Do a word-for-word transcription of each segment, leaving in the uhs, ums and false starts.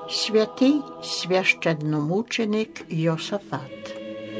Святий священномученик Йосафат.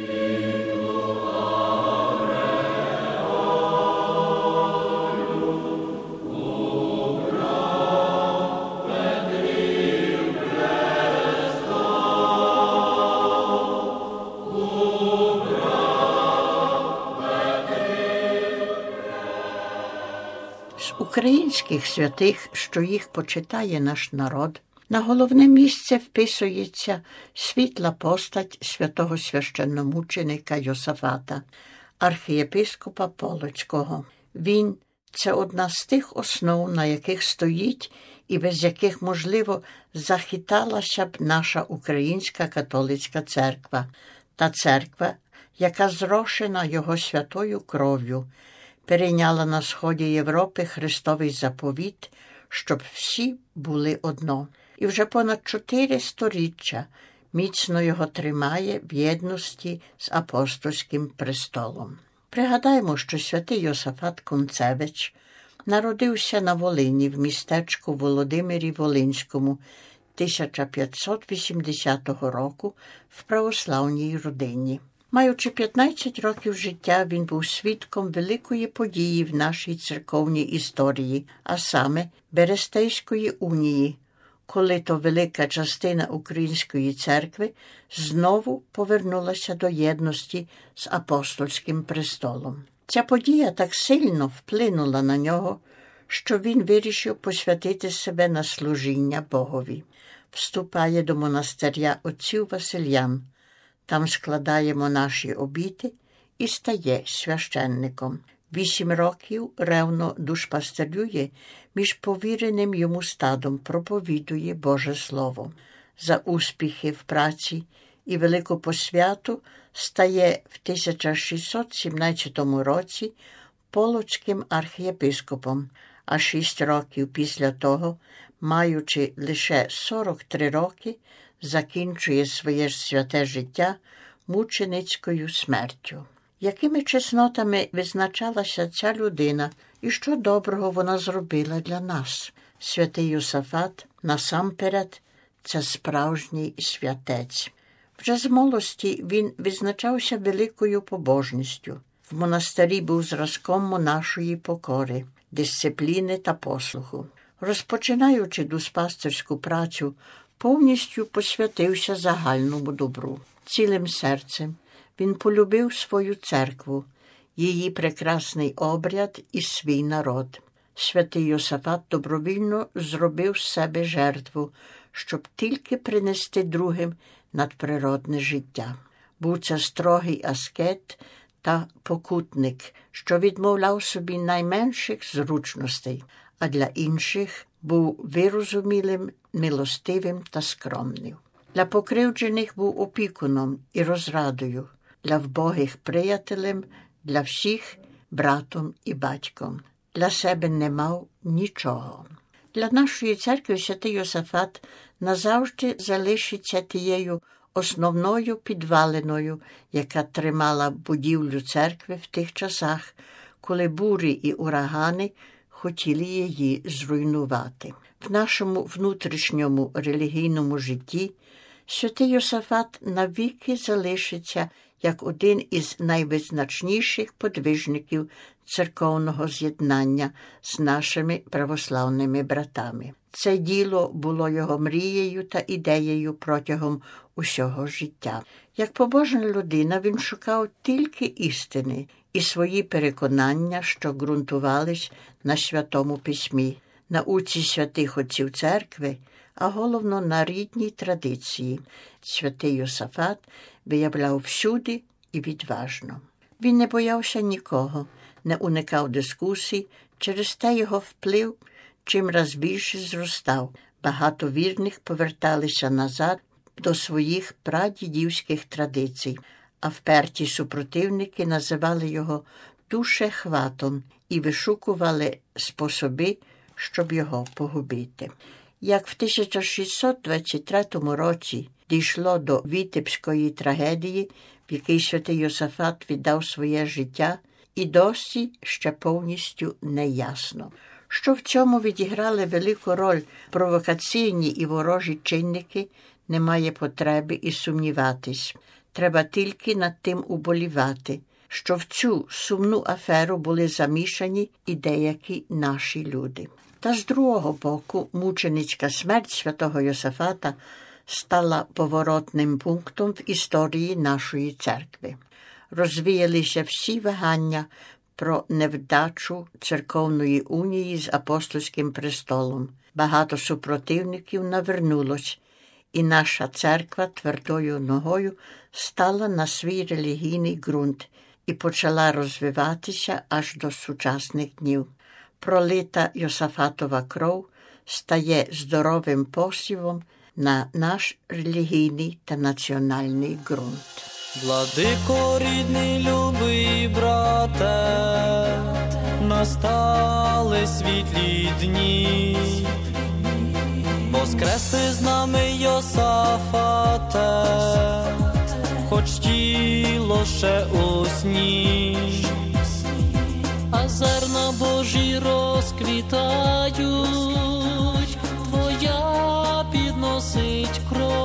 З українських святих, що їх почитає наш народ, на головне місце вписується світла постать святого священномученика Йосафата, архієпископа Полоцького. Він – це одна з тих основ, на яких стоїть і без яких, можливо, захиталася б наша українська католицька церква. Та церква, яка зрошена його святою кров'ю, перейняла на сході Європи Христовий заповіт, щоб всі були одно. І вже понад чотири сторіччя міцно його тримає в єдності з апостольським престолом. Пригадаємо, що святий Йосафат Кунцевич народився на Волині в містечку Володимирі Волинському тисяча п'ятсот вісімдесятого року в православній родині. Маючи п'ятнадцять років життя, він був свідком великої події в нашій церковній історії, а саме Берестейської унії, коли то велика частина української церкви знову повернулася до єдності з апостольським престолом. Ця подія так сильно вплинула на нього, що він вирішив посвятити себе на служіння Богові. Вступає до монастиря отців Васильян, там складає монаші обіти і стає священником. Вісім років ревно душпастелює, між повіреним йому стадом проповідує Боже Слово. За успіхи в праці і велику посвяту стає в тисяча шістсот сімнадцятому році полоцьким архієпископом, а шість років після того, маючи лише сорок три роки, закінчує своє святе життя мученицькою смертю. Якими чеснотами визначалася ця людина і що доброго вона зробила для нас? Святий Йосафат, насамперед, це справжній святець. Вже з молодості він визначався великою побожністю. В монастирі був зразком монашої покори, дисципліни та послуху. Розпочинаючи душпастерську працю, повністю посвятився загальному добру. Цілим серцем він полюбив свою церкву, її прекрасний обряд і свій народ. Святий Йосафат добровільно зробив з себе жертву, щоб тільки принести другим надприродне життя. Був це строгий аскет та покутник, що відмовляв собі найменших зручностей, а для інших був вирозумілим, милостивим та скромним. Для покривджених був опікуном і розрадою, для вбогих приятелем, для всіх братом і батьком. Для себе не мав нічого. Для нашої церкви святий Йосафат назавжди залишиться тією основною підвалиною, яка тримала будівлю церкви в тих часах, коли бурі і урагани хотіли її зруйнувати. В нашому внутрішньому релігійному житті святий Йосафат навіки залишиться як один із найвизначніших подвижників церковного з'єднання з нашими православними братами. Це діло було його мрією та ідеєю протягом усього життя. Як побожна людина він шукав тільки істини і свої переконання, що ґрунтувались на Святому Письмі, науці святих отців церкви, а головно на рідній традиції. Святий Йосафат виявляв всюди і відважно. Він не боявся нікого, не уникав дискусій, через те його вплив чим раз більше зростав. Багато вірних поверталися назад до своїх прадідівських традицій, а вперті супротивники називали його душехватом і вишукували способи, щоб його погубити. Як в тисяча шістсот двадцять третьому році дійшло до Вітебської трагедії, в якій святий Йосафат віддав своє життя, і досі ще повністю не ясно. Що в цьому відіграли велику роль провокаційні і ворожі чинники, немає потреби і сумніватись. Треба тільки над тим уболівати, що в цю сумну аферу були замішані і деякі наші люди. Та з другого боку, мученицька смерть святого Йосафата стала поворотним пунктом в історії нашої церкви. Розвіялися всі вагання про невдачу церковної унії з апостольським престолом. Багато супротивників навернулось, і наша церква твердою ногою стала на свій релігійний ґрунт і почала розвиватися аж до сучасних днів. Пролита Йосафатова кров стає здоровим посівом на наш релігійний та національний ґрунт. Владико, рідний, любий брате, настали світлі дні. Воскресли з нами, Йосафате, хоч тіло ще у сні. А зерна Божі розквітають, твоя підносить кров.